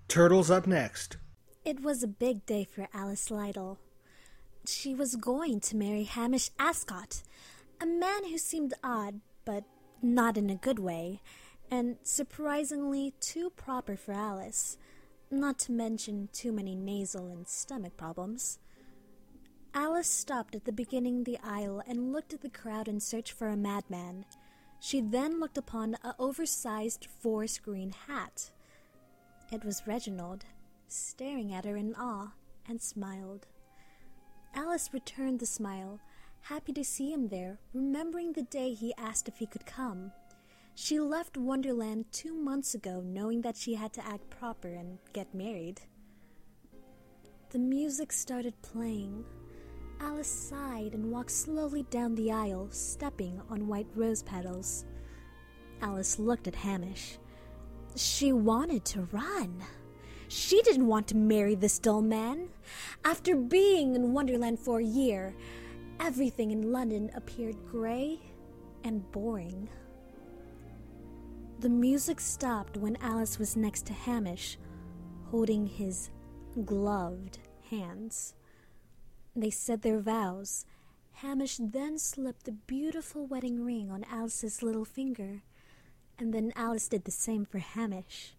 Turtles up next. It was a big day for Alice Lytle. She was going to marry Hamish Ascot, a man who seemed odd, but not in a good way, and surprisingly too proper for Alice, not to mention too many nasal and stomach problems. Alice stopped at the beginning of the aisle and looked at the crowd in search for a madman. She then looked upon an oversized forest green hat. It was Reginald, staring at her in awe, and smiled. Alice returned the smile, happy to see him there, remembering the day he asked if he could come. She left Wonderland 2 months ago, knowing that she had to act proper and get married. The music started playing. Alice sighed and walked slowly down the aisle, stepping on white rose petals. Alice looked at Hamish. She wanted to run. She didn't want to marry this dull man. After being in Wonderland for a year, everything in London appeared grey and boring. The music stopped when Alice was next to Hamish, holding his gloved hands. They said their vows. Hamish then slipped the beautiful wedding ring on Alice's little finger, and then Alice did the same for Hamish.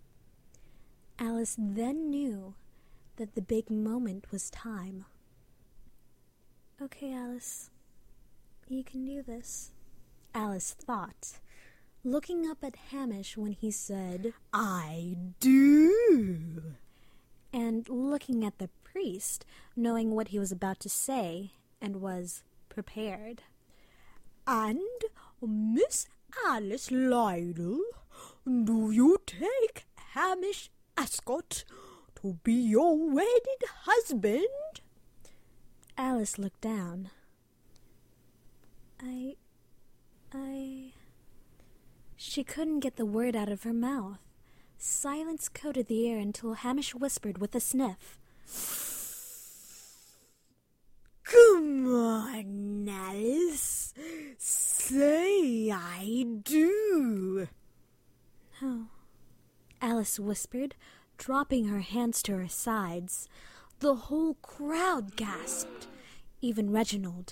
Alice then knew that the big moment was time. "Okay, Alice, you can do this," Alice thought, looking up at Hamish when he said, "I do," and looking at the priest, knowing what he was about to say, and was prepared. "And, Miss Alice Lytle, do you take Hamish Ascot to be your wedded husband?" Alice looked down. I... She couldn't get the word out of her mouth. Silence coated the air until Hamish whispered with a sniff, "Come on, Alice. Say I do." "No," Alice whispered, dropping her hands to her sides. The whole crowd gasped, even Reginald.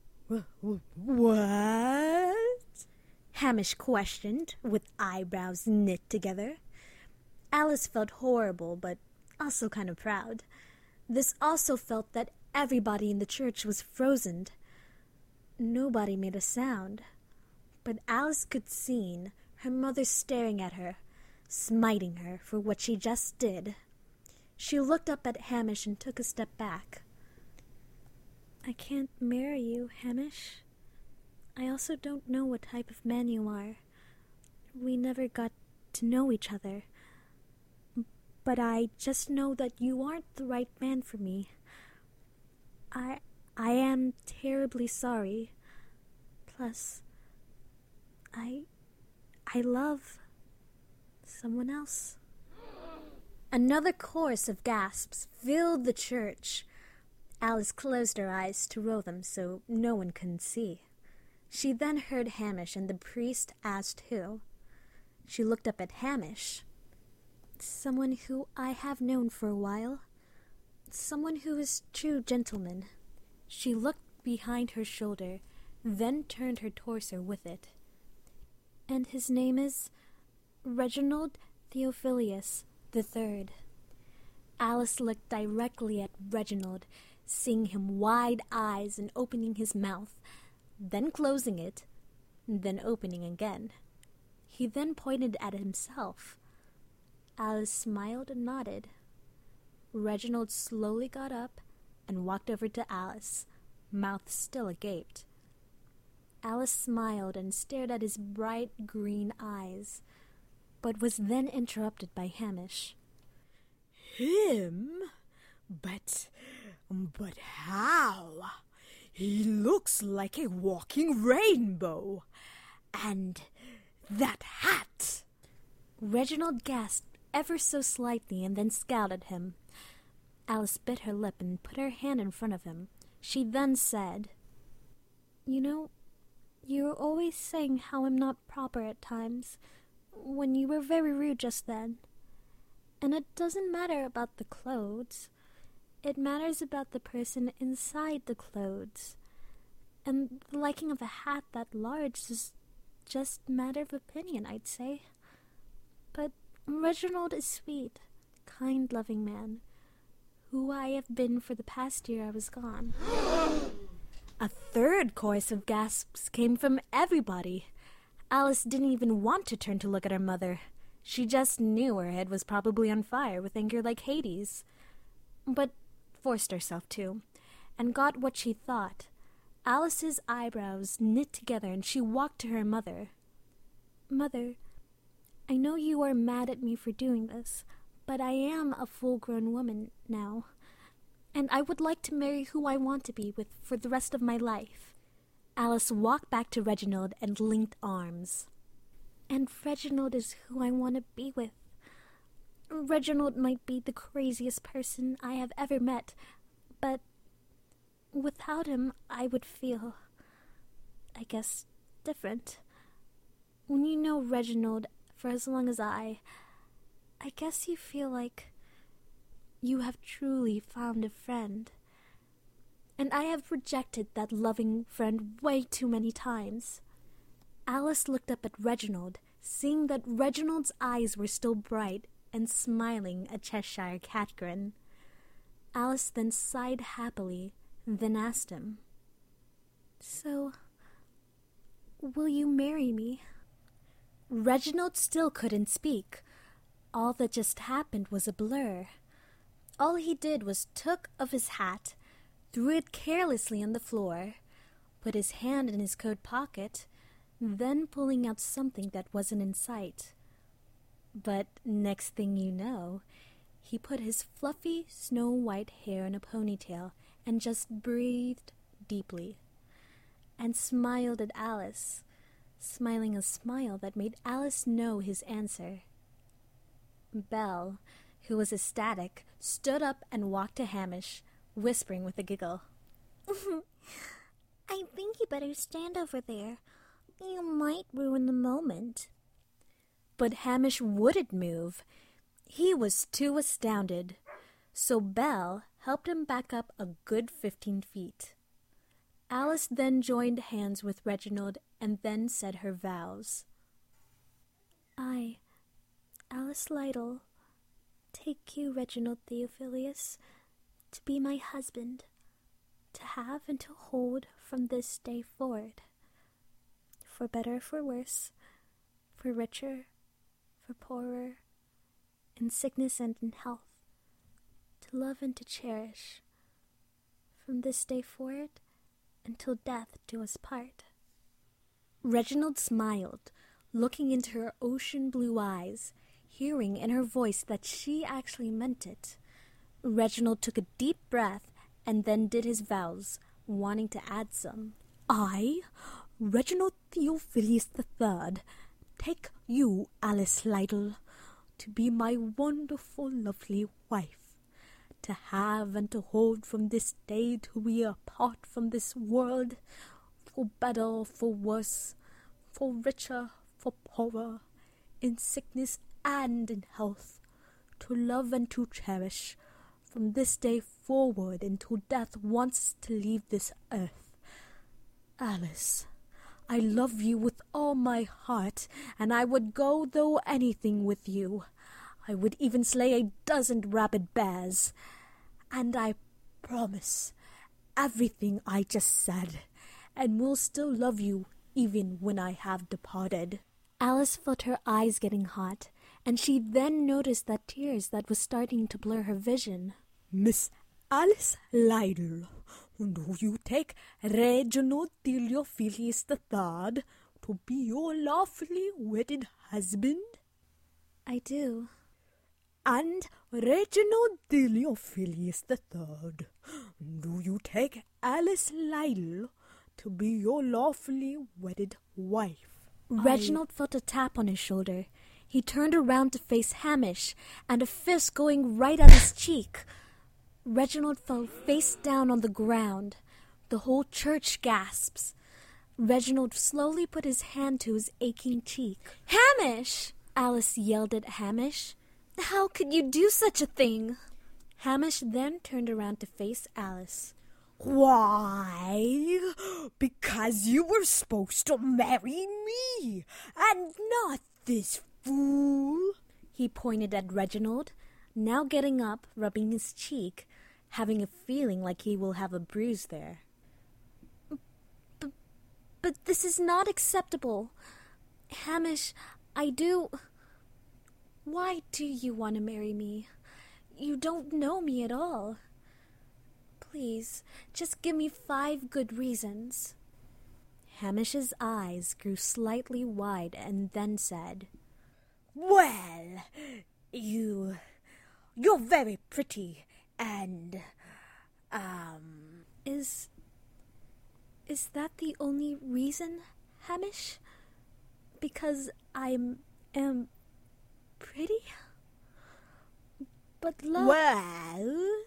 "What?" Hamish questioned, with eyebrows knit together. Alice felt horrible, but also kind of proud. This also felt that everybody in the church was frozen. Nobody made a sound, but Alice could see her mother staring at her, smiting her for what she just did. She looked up at Hamish and took a step back. "I can't marry you, Hamish. I also don't know what type of man you are. We never got to know each other. But I just know that you aren't the right man for me. I am terribly sorry. Plus, I love someone else." Another chorus of gasps filled the church. Alice closed her eyes to roll them so no one couldn't see. She then heard Hamish, and the priest asked who. She looked up at Hamish. "Someone who I have known for a while. Someone who is true gentleman." She looked behind her shoulder, then turned her torso with it. "And his name is Reginald Theophilus III." Alice looked directly at Reginald, seeing him wide eyes and opening his mouth, then closing it, then opening again. He then pointed at himself. Alice smiled and nodded. Reginald slowly got up and walked over to Alice, mouth still agape. Alice smiled and stared at his bright green eyes, but was then interrupted by Hamish. "Him? But how? He looks like a walking rainbow. And that hat!" Reginald gasped ever so slightly and then scowled at him. Alice bit her lip and put her hand in front of him. She then said, "You know, you're always saying how I'm not proper at times, when you were very rude just then. And it doesn't matter about the clothes. It matters about the person inside the clothes. And the liking of a hat that large is just a matter of opinion, I'd say. But Reginald is sweet, kind, loving man, who I have been for the past year I was gone. A third chorus of gasps came from everybody. Alice didn't even want to turn to look at her mother. She just knew her head was probably on fire with anger like Hades. But forced herself to, and got what she thought. Alice's eyebrows knit together, and she walked to her mother. Mother, I know you are mad at me for doing this, but I am a full-grown woman now, and I would like to marry who I want to be with for the rest of my life. Alice walked back to Reginald and linked arms. And Reginald is who I want to be with. Reginald might be the craziest person I have ever met, but without him I would feel, I guess, different. When you know Reginald for as long as I guess you feel like you have truly found a friend. And I have rejected that loving friend way too many times. Alice looked up at Reginald, seeing that Reginald's eyes were still bright and smiling a Cheshire cat grin. Alice then sighed happily, then asked him, "So, will you marry me?" Reginald still couldn't speak. All that just happened was a blur. All he did was took of his hat, threw it carelessly on the floor, put his hand in his coat pocket, then pulling out something that wasn't in sight. But next thing you know, he put his fluffy, snow-white hair in a ponytail and just breathed deeply, and smiled at Alice, smiling a smile that made Alice know his answer. Belle, who was ecstatic, stood up and walked to Hamish, whispering with a giggle, "I think you better stand over there. You might ruin the moment." But Hamish wouldn't move. He was too astounded. So Belle helped him back up a good 15 feet. Alice then joined hands with Reginald and then said her vows. "I, Alice Lytle, take you, Reginald Theophilus, to be my husband, to have and to hold from this day forward, for better or for worse, for richer, for poorer, in sickness and in health, to love and to cherish, from this day forward until death do us part." Reginald smiled, looking into her ocean-blue eyes, hearing in her voice that she actually meant it. Reginald took a deep breath and then did his vows, wanting to add some. "I, Reginald Theophilus III, take you, Alice Lytle, to be my wonderful, lovely wife, to have and to hold from this day till we are apart from this world, for better, for worse, for richer, for poorer, in sickness and in health, to love and to cherish, from this day forward until death wants us to leave this earth. Alice, I love you with all my heart, and I would go through anything with you. I would even slay a dozen rabid bears. And I promise everything I just said, and will still love you even when I have departed." Alice felt her eyes getting hot, and she then noticed that tears that was starting to blur her vision. "Miss Alice Lytle, do you take Reginald Theophilus III to be your lawfully wedded husband?" "I do." "And Reginald Theophilus III, do you take Alice Lytle to be your lawfully wedded wife?" Reginald felt a tap on his shoulder. He turned around to face Hamish, and a fist going right at his cheek. Reginald fell face down on the ground. The whole church gasps. Reginald slowly put his hand to his aching cheek. "Hamish!" Alice yelled at Hamish. How could you do such a thing? Hamish then turned around to face Alice. Why? Because you were supposed to marry me, and not this fool. He pointed at Reginald, now getting up, rubbing his cheek, having a feeling like he will have a bruise there. But this is not acceptable. Hamish, Why do you want to marry me? You don't know me at all. Please, just give me 5 good reasons. Hamish's eyes grew slightly wide and then said, Well, you're very pretty and, Is that the only reason, Hamish? Because I am pretty? But love... Well,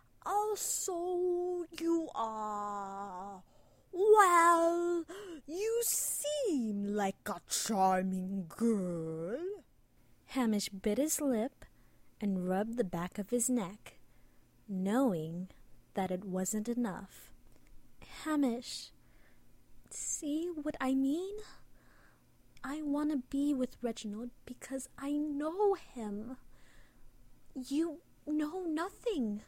also you are... Well, you seem like a charming girl. Hamish bit his lip and rubbed the back of his neck, knowing that it wasn't enough. Hamish, see what I mean? I want to be with Reginald because I know him. You know nothing.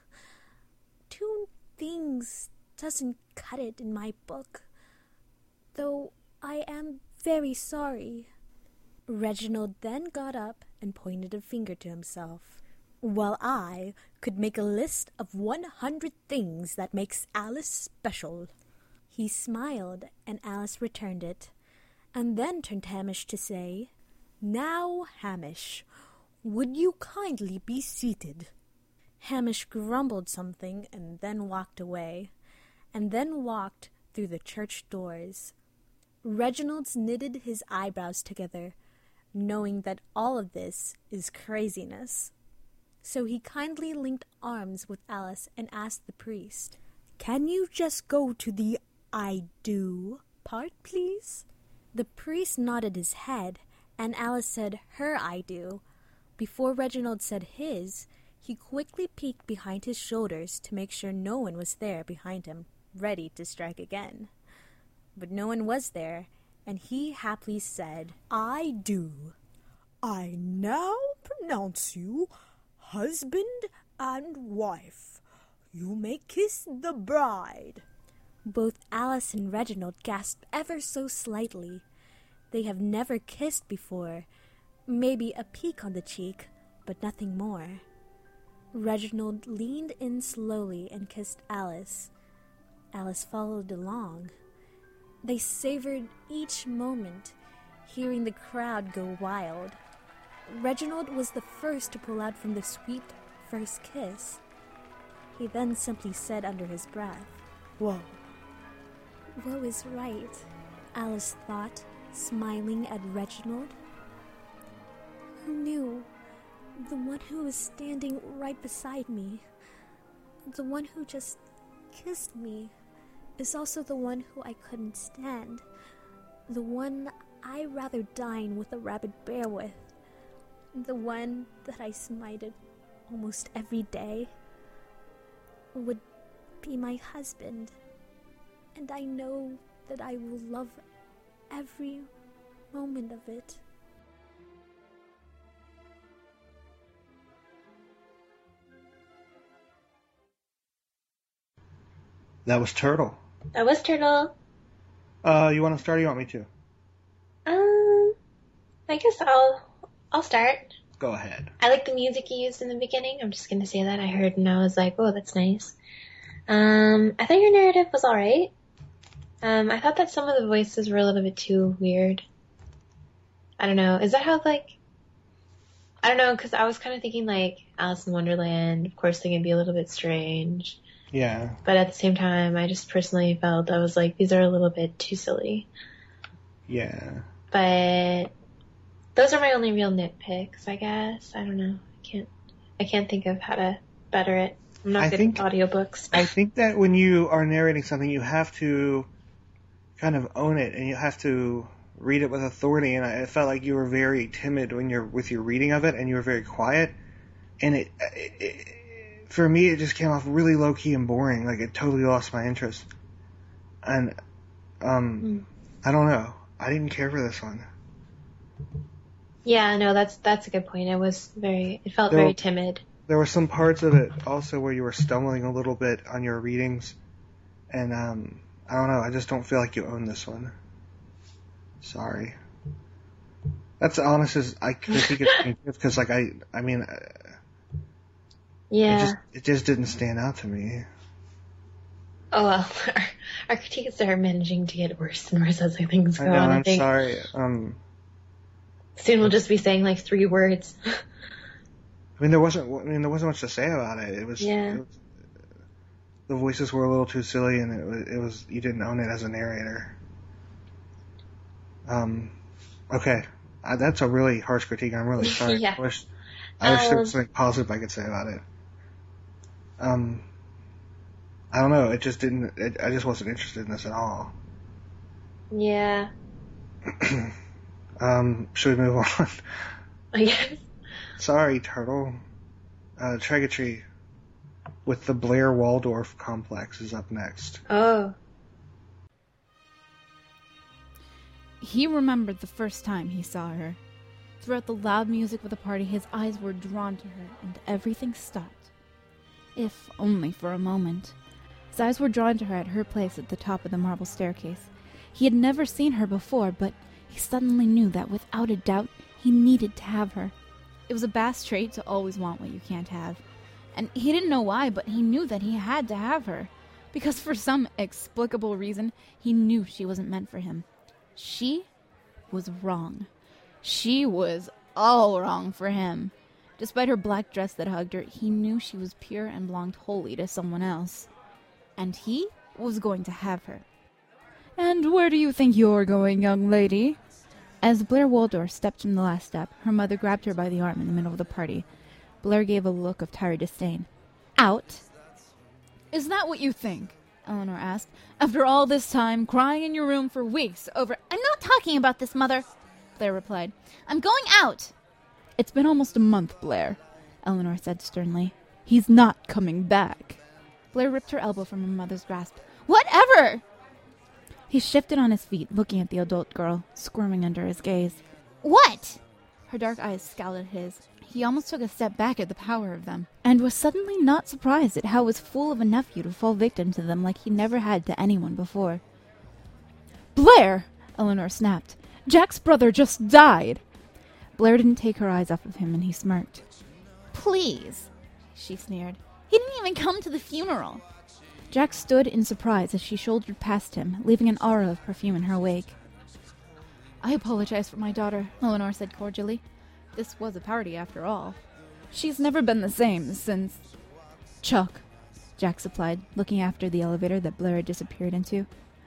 2 things doesn't cut it in my book, though I am very sorry. Reginald then got up and pointed a finger to himself. While I could make a list of 100 things that makes Alice special. He smiled, and Alice returned it, and then turned to Hamish to say, Now, Hamish, would you kindly be seated? Hamish grumbled something and then walked away, and then walked through the church doors. Reginald knitted his eyebrows together, knowing that all of this is craziness. So he kindly linked arms with Alice and asked the priest, Can you just go to the I do part, please? The priest nodded his head, and Alice said her I do. Before Reginald said his, he quickly peeked behind his shoulders to make sure no one was there behind him, ready to strike again. But no one was there, and he happily said, I do. I now pronounce you husband and wife. You may kiss the bride. Both Alice and Reginald gasped ever so slightly. They have never kissed before. Maybe a peek on the cheek, but nothing more. Reginald leaned in slowly and kissed Alice. Alice followed along. They savored each moment, hearing the crowd go wild. Reginald was the first to pull out from the sweet first kiss. He then simply said under his breath, Whoa. Whoa is right, Alice thought, smiling at Reginald. Who knew? The one who was standing right beside me, the one who just kissed me, is also the one who I couldn't stand, the one I'd rather dine with a rabid bear with, the one that I smited almost every day, would be my husband, and I know that I will love every moment of it. That was Turtle. That was Turtle. You want to start or you want me to? I guess I'll start. Go ahead. I like the music you used in the beginning. I'm just gonna say that. I heard and I was like, oh, that's nice. I thought your narrative was alright. I thought that some of the voices were a little bit too weird. I don't know. Is that how, I don't know, because I was kind of thinking, Alice in Wonderland. Of course, they can be a little bit strange. Yeah. But at the same time, I just personally felt I was like, these are a little bit too silly. Yeah. But those are my only real nitpicks, I guess. I don't know. I can't think of how to better it. I'm not good at audiobooks. I think that when you are narrating something, you have to kind of own it, and you have to read it with authority. And I felt like you were very timid with your reading of it, and you were very quiet. and for me, it just came off really low key and boring. Like, it totally lost my interest. And I don't know. I didn't care for this one. Yeah, no, that's a good point. It felt very timid. There were some parts of it also where you were stumbling a little bit on your readings, and I don't know. I just don't feel like you own this one. Sorry. That's honest as I think it's because, like, I mean, yeah, it just didn't stand out to me. Oh well, our critiques are managing to get worse and worse as things go on. I'm sorry. Soon we'll just be saying like 3 words. I mean, there wasn't much to say about it. It was the voices were a little too silly, and it was you didn't own it as a narrator. Okay, that's a really harsh critique. I'm really sorry. Yeah. I wish there was something positive I could say about it. I don't know. It just didn't. I just wasn't interested in this at all. Yeah. Should we move on? I guess. Sorry, Turtle. Tregatree with the Blair Waldorf complex is up next. Oh. He remembered the first time he saw her. Throughout the loud music of the party, his eyes were drawn to her, and everything stopped. If only for a moment. His eyes were drawn to her at her place at the top of the marble staircase. He had never seen her before, but he suddenly knew that without a doubt he needed to have her. It was a Bast trait to always want what you can't have. And he didn't know why, but he knew that he had to have her. Because for some explicable reason, he knew she wasn't meant for him. She was wrong. She was all wrong for him. Despite her black dress that hugged her, he knew she was pure and belonged wholly to someone else. And he was going to have her. "And where do you think you're going, young lady?" As Blair Waldorf stepped from the last step, her mother grabbed her by the arm in the middle of the party. Blair gave a look of tired disdain. "Out?" "Is that what you think?" Eleanor asked. "After all this time, crying in your room for weeks over—" "I'm not talking about this, Mother," Blair replied. "I'm going out." "It's been almost a month, Blair," Eleanor said sternly. "He's not coming back." Blair ripped her elbow from her mother's grasp. "Whatever!" He shifted on his feet, looking at the adult girl, squirming under his gaze. "What?" Her dark eyes scowled at his. He almost took a step back at the power of them, and was suddenly not surprised at how it was fool of a nephew to fall victim to them like he never had to anyone before. "Blair!" Eleanor snapped. "Jack's brother just died!" Blair didn't take her eyes off of him, and he smirked. "Please," she sneered. "He didn't even come to the funeral." Jack stood in surprise as she shouldered past him, leaving an aura of perfume in her wake. "I apologize for my daughter," Eleanor said cordially. This was a party, after all. "She's never been the same since—" "Chuck," Jack supplied, looking after the elevator that Blair had disappeared into.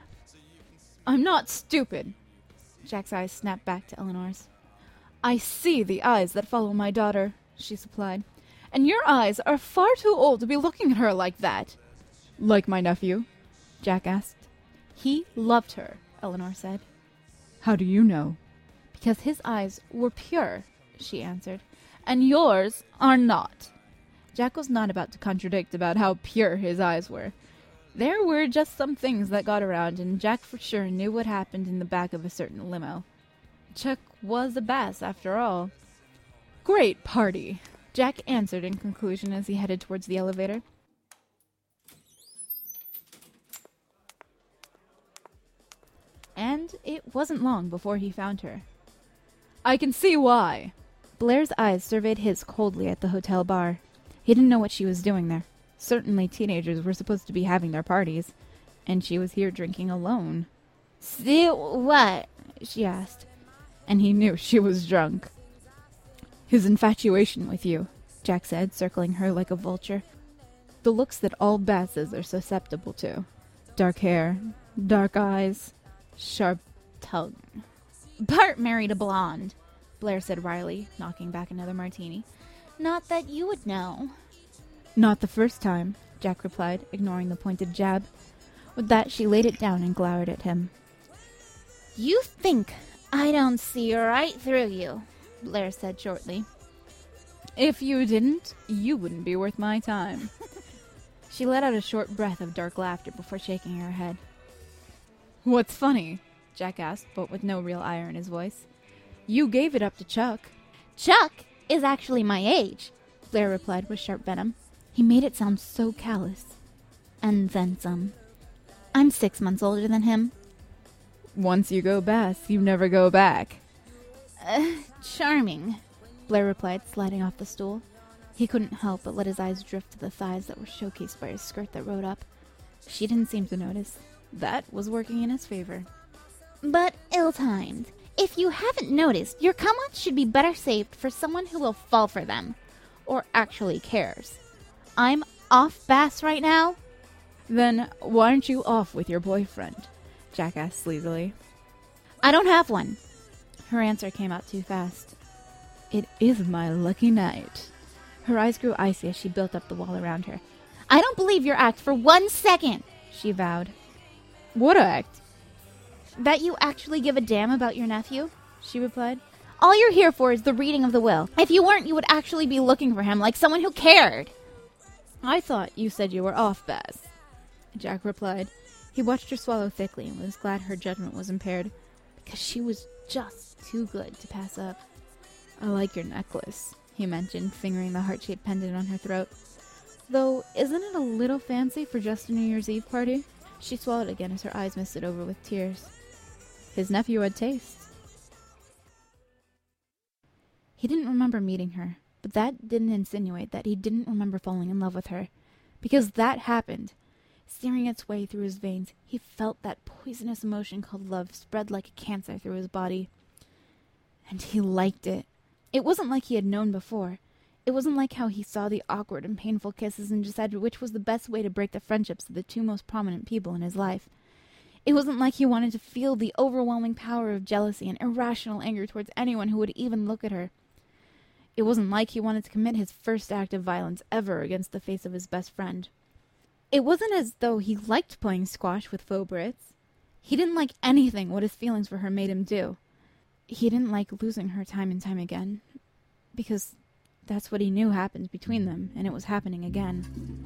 "I'm not stupid." Jack's eyes snapped back to Eleanor's. "I see the eyes that follow my daughter," she supplied. "And your eyes are far too old to be looking at her like that." "Like my nephew?" Jack asked. "He loved her," Eleanor said. "How do you know?" "Because his eyes were pure," she answered, "and yours are not." Jack was not about to contradict about how pure his eyes were. There were just some things that got around, and Jack for sure knew what happened in the back of a certain limo. Chuck was a Bast, after all. "Great party," Jack answered in conclusion as he headed towards the elevator. And it wasn't long before he found her. "I can see why." Blair's eyes surveyed his coldly at the hotel bar. He didn't know what she was doing there. Certainly teenagers were supposed to be having their parties, and she was here drinking alone. "See what?" she asked, and he knew she was drunk. "His infatuation with you," Jack said, circling her like a vulture. "The looks that all Basses are susceptible to. Dark hair, dark eyes, sharp tongue." "Bart married a blonde," Blair said wryly, knocking back another martini. "Not that you would know." "Not the first time," Jack replied, ignoring the pointed jab. With that, she laid it down and glowered at him. "You think I don't see right through you," Blair said shortly. If you didn't, you wouldn't be worth my time. She let out a short breath of dark laughter before shaking her head. What's funny? Jack asked, but with no real ire in his voice. You gave it up to Chuck. Chuck is actually my age, Blair replied with sharp venom. He made it sound so callous. And then some. I'm 6 months older than him. Once you go Bass, you never go back. Charming, Blair replied, sliding off the stool. He couldn't help but let his eyes drift to the thighs that were showcased by his skirt that rode up. She didn't seem to notice. That was working in his favor. But ill-timed. If you haven't noticed, your come-ups should be better saved for someone who will fall for them. Or actually cares. I'm off Bass right now. Then why aren't you off with your boyfriend? Jack asked sleazily. I don't have one. Her answer came out too fast. It is my lucky night. Her eyes grew icy as she built up the wall around her. I don't believe your act for 1 second, she vowed. What act? That you actually give a damn about your nephew, she replied. All you're here for is the reading of the will. If you weren't, you would actually be looking for him like someone who cared. I thought you said you were off, Bass, Jack replied. He watched her swallow thickly and was glad her judgment was impaired, because she was just too good to pass up. I like your necklace, he mentioned, fingering the heart-shaped pendant on her throat. Though, isn't it a little fancy for just a New Year's Eve party? She swallowed again as her eyes misted over with tears. His nephew had taste. He didn't remember meeting her, but that didn't insinuate that he didn't remember falling in love with her, because that happened. Searing its way through his veins, he felt that poisonous emotion called love spread like a cancer through his body. And he liked it. It wasn't like he had known before. It wasn't like how he saw the awkward and painful kisses and decided which was the best way to break the friendships of the two most prominent people in his life. It wasn't like he wanted to feel the overwhelming power of jealousy and irrational anger towards anyone who would even look at her. It wasn't like he wanted to commit his first act of violence ever against the face of his best friend. It wasn't as though he liked playing squash with faux Brits. He didn't like anything what his feelings for her made him do. He didn't like losing her time and time again, because that's what he knew happened between them, and it was happening again.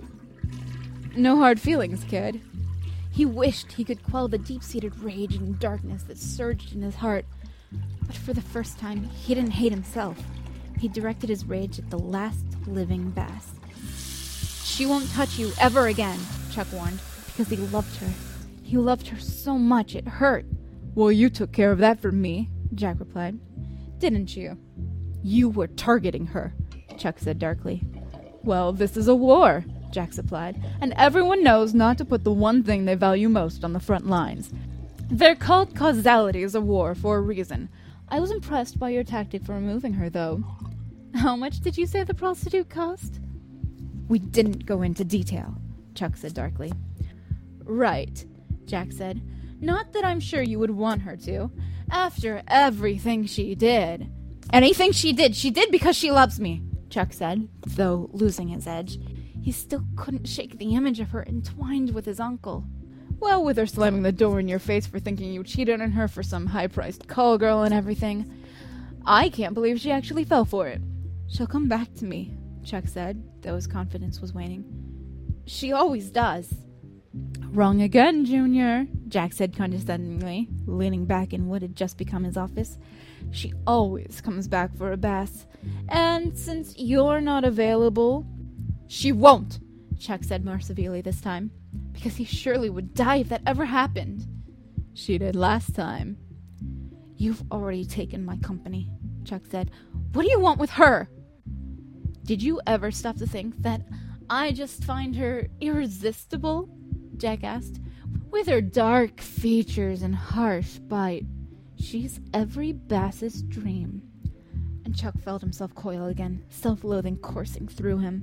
No hard feelings, kid. He wished he could quell the deep-seated rage and darkness that surged in his heart, but for the first time, he didn't hate himself. He directed his rage at the last living Bass. She won't touch you ever again, Chuck warned, because he loved her. He loved her so much it hurt. Well, you took care of that for me, Jack replied. Didn't you? You were targeting her, Chuck said darkly. Well, this is a war, Jack supplied, and everyone knows not to put the one thing they value most on the front lines. They're called causalities of war for a reason. I was impressed by your tactic for removing her, though. How much did you say the prostitute cost? We didn't go into detail, Chuck said darkly. Right, Jack said. Not that I'm sure you would want her to. After everything she did. Anything she did because she loves me, Chuck said, though losing his edge. He still couldn't shake the image of her entwined with his uncle. Well, with her slamming the door in your face for thinking you cheated on her for some high-priced call girl and everything. I can't believe she actually fell for it. She'll come back to me, Chuck said, though his confidence was waning. She always does. Wrong again, Junior, Jack said condescendingly, leaning back in what had just become his office. She always comes back for a Bass. And since you're not available... She won't, Chuck said more severely this time, because he surely would die if that ever happened. She did last time. You've already taken my company, Chuck said. What do you want with her? Did you ever stop to think that I just find her irresistible? Jack asked. With her dark features and harsh bite, she's every Bass's dream. And Chuck felt himself coil again, self-loathing coursing through him.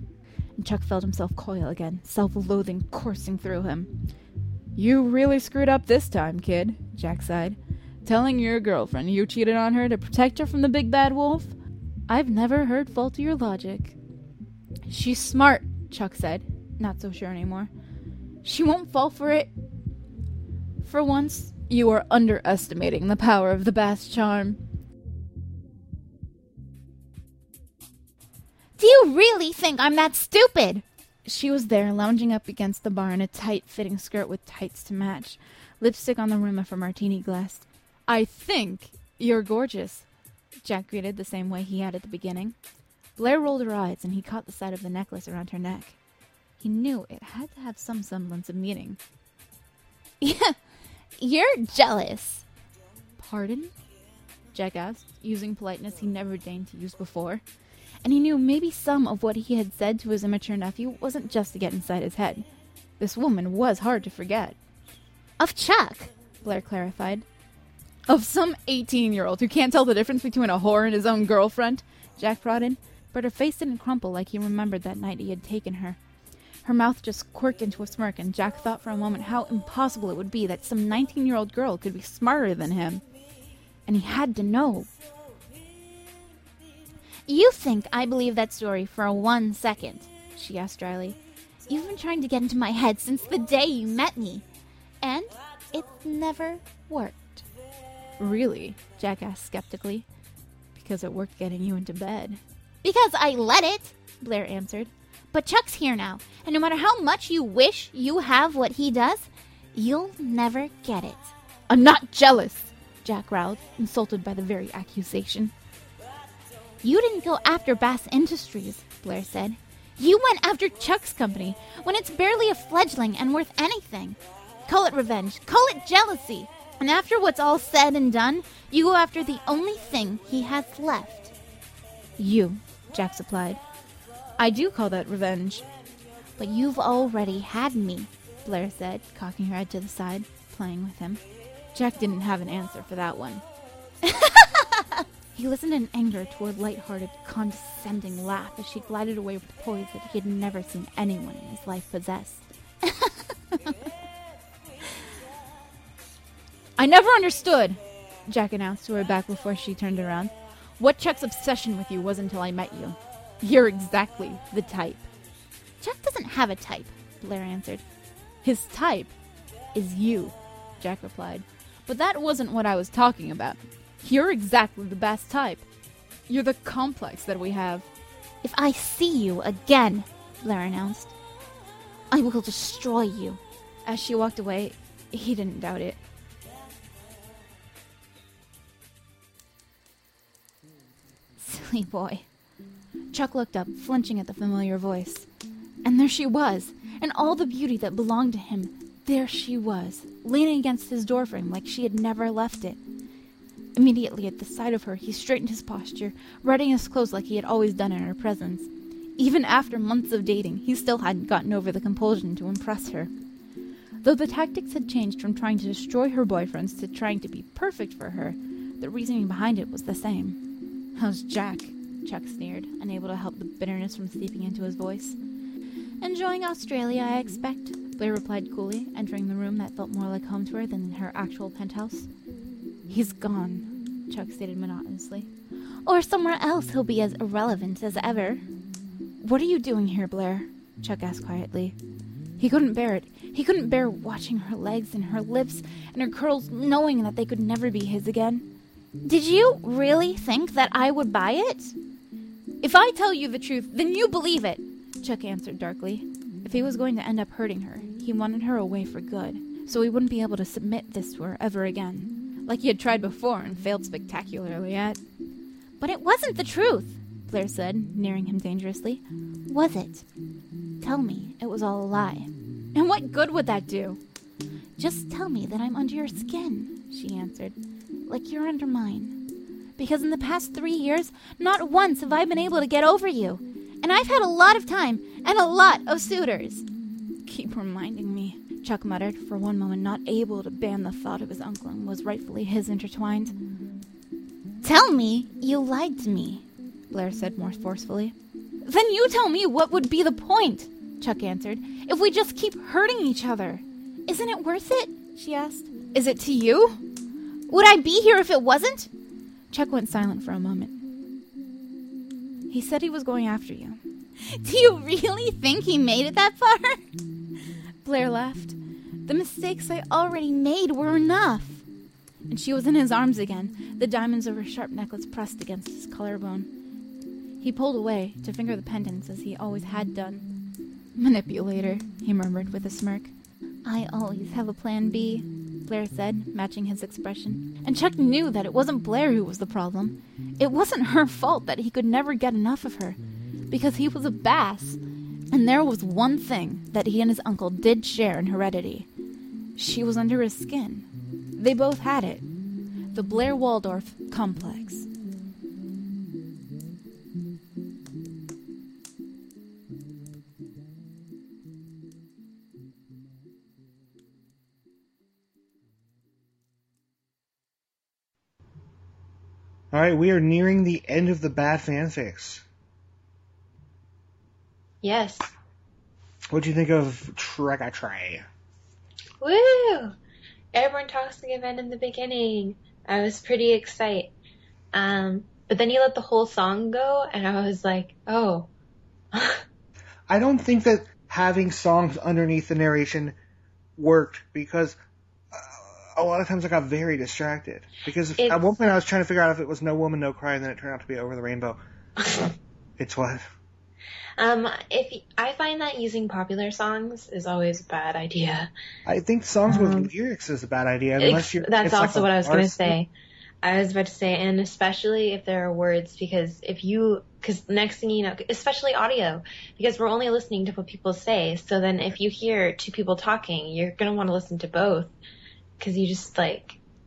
You really screwed up this time, kid, Jack sighed. Telling your girlfriend you cheated on her to protect her from the big bad wolf? I've never heard faultier logic. She's smart, Chuck said, not so sure anymore. She won't fall for it. For once, you are underestimating the power of the Bass charm. really think I'm that stupid? She was there, lounging up against the bar in a tight-fitting skirt with tights to match, lipstick on the rim of her martini glass. I think you're gorgeous, Jack greeted the same way he had at the beginning. Blair rolled her eyes, and he caught the side of the necklace around her neck. He knew it had to have some semblance of meaning. Yeah, you're jealous. Pardon? Jack asked, using politeness he never deigned to use before. And he knew maybe some of what he had said to his immature nephew wasn't just to get inside his head. This woman was hard to forget. Of Chuck, Blair clarified. Of some 18-year-old who can't tell the difference between a whore and his own girlfriend, Jack prodded, but her face didn't crumple like he remembered that night he had taken her. Her mouth just quirked into a smirk, and Jack thought for a moment how impossible it would be that some 19-year-old girl could be smarter than him. And he had to know. You think I believe that story for 1 second, she asked dryly. You've been trying to get into my head since the day you met me. And it's never worked. Really? Jack asked skeptically. Because it worked getting you into bed. Because I let it, Blair answered. But Chuck's here now, and no matter how much you wish you have what he does, you'll never get it. I'm not jealous, Jack growled, insulted by the very accusation. You didn't go after Bass Industries, Blair said. You went after Chuck's company, when it's barely a fledgling and worth anything. Call it revenge, call it jealousy. And after what's all said and done, you go after the only thing he has left. You, Jack supplied. I do call that revenge. But you've already had me, Blair said, cocking her head to the side, playing with him. Jack didn't have an answer for that one. He listened in anger to her light-hearted, condescending laugh as she glided away with poise that he had never seen anyone in his life possess. I never understood, Jack announced to her back before she turned around, what Chuck's obsession with you was until I met you. You're exactly the type. Chuck doesn't have a type, Blair answered. His type is you, Jack replied. But that wasn't what I was talking about. You're exactly the best type. You're the complex that we have. If I see you again, Blair announced, I will destroy you. As she walked away, he didn't doubt it. Silly boy. Chuck looked up, flinching at the familiar voice. And there she was, and all the beauty that belonged to him. There she was, leaning against his doorframe like she had never left it. Immediately at the sight of her, he straightened his posture, readying his clothes like he had always done in her presence. Even after months of dating, he still hadn't gotten over the compulsion to impress her. Though the tactics had changed from trying to destroy her boyfriends to trying to be perfect for her, the reasoning behind it was the same. How's Jack? Chuck sneered, unable to help the bitterness from seeping into his voice. Enjoying Australia, I expect, Blair replied coolly, entering the room that felt more like home to her than her actual penthouse. He's gone, Chuck stated monotonously. Or somewhere else he'll be as irrelevant as ever. What are you doing here, Blair? Chuck asked quietly. He couldn't bear it. He couldn't bear watching her legs and her lips and her curls, knowing that they could never be his again. Did you really think that I would buy it? If I tell you the truth, then you believe it, Chuck answered darkly. If he was going to end up hurting her, he wanted her away for good, so he wouldn't be able to submit this to her ever again. Like he had tried before and failed spectacularly at. But it wasn't the truth, Blair said, nearing him dangerously. Was it? Tell me it was all a lie. And what good would that do? Just tell me that I'm under your skin, she answered, like you're under mine. Because in the past 3 years, not once have I been able to get over you. And I've had a lot of time and a lot of suitors. Keep reminding me, Chuck muttered, for one moment not able to ban the thought of his uncle and was rightfully his intertwined. Tell me you lied to me, Blair said more forcefully. Then you tell me what would be the point, Chuck answered, if we just keep hurting each other. Isn't it worth it? She asked. Is it to you? Would I be here if it wasn't? Chuck went silent for a moment. He said he was going after you. Do you really think he made it that far? Blair laughed. The mistakes I already made were enough. And she was in his arms again, the diamonds of her sharp necklace pressed against his collarbone. He pulled away to finger the pendants as he always had done. Manipulator, he murmured with a smirk. I always have a plan B, Blair said, matching his expression. And Chuck knew that it wasn't Blair who was the problem. It wasn't her fault that he could never get enough of her, because he was a Bass. And there was one thing that he and his uncle did share in heredity. She was under his skin. They both had it. The Blair Waldorf complex. Alright, we are nearing the end of the bad fanfics. Yes. What'd you think of Trek-a-Tray? Woo! Airborne Toxic event in the beginning. I was pretty excited. But then you let the whole song go, and I was like, oh. I don't think that having songs underneath the narration worked, because a lot of times I got very distracted. Because at one point I was trying to figure out if it was No Woman, No Cry, and then it turned out to be Over the Rainbow. It's what? I find that using popular songs is always a bad idea. I think songs with lyrics is a bad idea, unless you're... That's also what I was going to say. I was about to say, and especially if there are words, because next thing you know, especially audio, because we're only listening to what people say, so then if you hear two people talking, you're going to want to listen to both, because you just I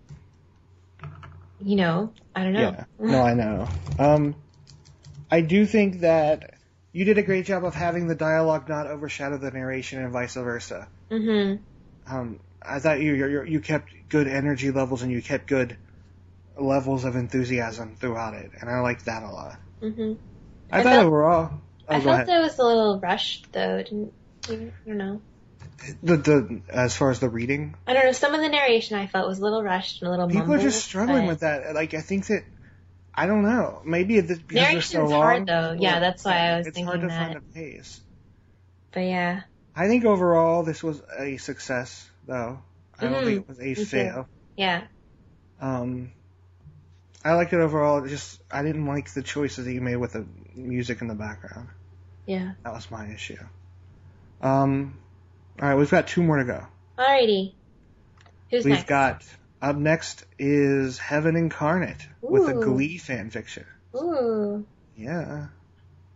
don't know. Yeah, no, I know. I do think that you did a great job of having the dialogue not overshadow the narration and vice versa. Mm-hmm. I thought you kept good energy levels and you kept good levels of enthusiasm throughout it, and I liked that a lot. Mm-hmm. I thought overall... I felt it was a little rushed, though. I don't know. As far as the reading? I don't know. Some of the narration I felt was a little rushed and a little mumbled. People are just struggling with that. I think that... I don't know. Maybe it's because they're so long. Narration's hard, though. Yeah, that's why I was thinking that. It's hard to find a pace. But yeah. I think overall this was a success, though. I don't think it was a fail. Yeah. I liked it overall. I didn't like the choices that you made with the music in the background. Yeah. That was my issue. Alright, we've got 2 more to go. Alrighty. Who's next? We've got... Up next is Heaven Incarnate with the Glee fanfiction. Ooh. Yeah.